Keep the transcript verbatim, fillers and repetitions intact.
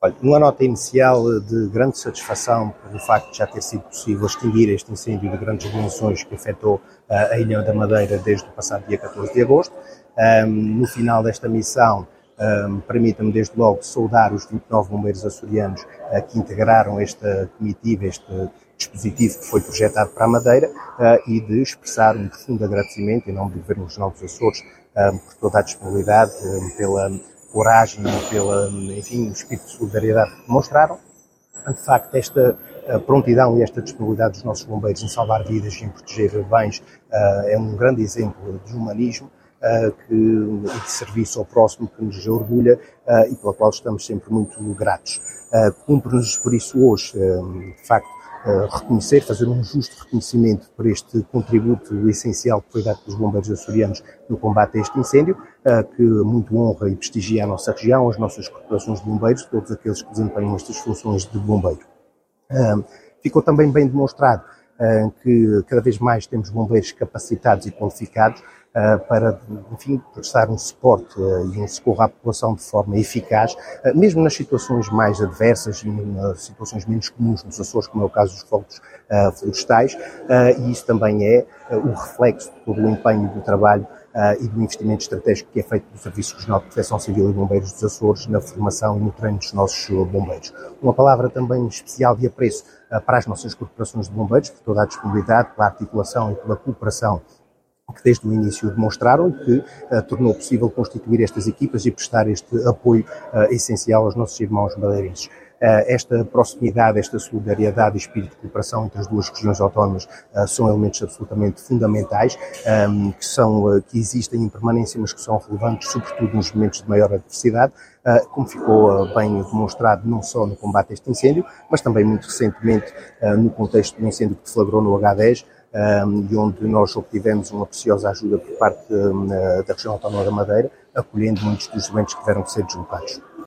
Olha, uma nota inicial de grande satisfação pelo facto de já ter sido possível extinguir este incêndio de grandes dimensões que afetou uh, a Ilha da Madeira desde o passado dia catorze de agosto. Um, no final desta missão, um, permita-me desde logo saudar os vinte e nove bombeiros açorianos uh, que integraram esta comitiva, este dispositivo que foi projetado para a Madeira uh, e de expressar um profundo agradecimento em nome do Governo Regional dos Açores uh, por toda a disponibilidade, uh, pela coragem, pela, enfim, o espírito de solidariedade que demonstraram. De facto, esta prontidão e esta disponibilidade dos nossos bombeiros em salvar vidas e em proteger bens uh, é um grande exemplo de humanismo uh, que, e de serviço ao próximo que nos orgulha uh, e pela qual estamos sempre muito gratos. Uh, Cumpre-nos, por isso, hoje, uh, de facto, Uh, reconhecer, fazer um justo reconhecimento por este contributo essencial que foi dado pelos bombeiros açorianos no combate a este incêndio, uh, que muito honra e prestigia a nossa região, as nossas corporações de bombeiros, todos aqueles que desempenham estas funções de bombeiro. Uh, ficou também bem demonstrado uh, que cada vez mais temos bombeiros capacitados e qualificados Uh, para, enfim, prestar um suporte uh, e um socorro à população de forma eficaz, uh, mesmo nas situações mais adversas e nas situações menos comuns nos Açores, como é o caso dos fogos uh, florestais, uh, e isso também é uh, o reflexo de todo o empenho do trabalho uh, e do investimento estratégico que é feito do Serviço Regional de Proteção Civil e Bombeiros dos Açores na formação e no treino dos nossos bombeiros. Uma palavra também especial de apreço uh, para as nossas corporações de bombeiros, por toda a disponibilidade, pela articulação e pela cooperação que desde o início demonstraram e que uh, tornou possível constituir estas equipas e prestar este apoio uh, essencial aos nossos irmãos madeirenses. Uh, esta proximidade, esta solidariedade e espírito de cooperação entre as duas regiões autónomas uh, são elementos absolutamente fundamentais, um, que, são, uh, que existem em permanência, mas que são relevantes, sobretudo nos momentos de maior adversidade, uh, como ficou uh, bem demonstrado não só no combate a este incêndio, mas também muito recentemente uh, no contexto do incêndio que deflagrou no agá dez, Um, e onde nós obtivemos uma preciosa ajuda por parte um, da região autónoma da Madeira, acolhendo muitos dos doentes que tiveram que ser deslocados.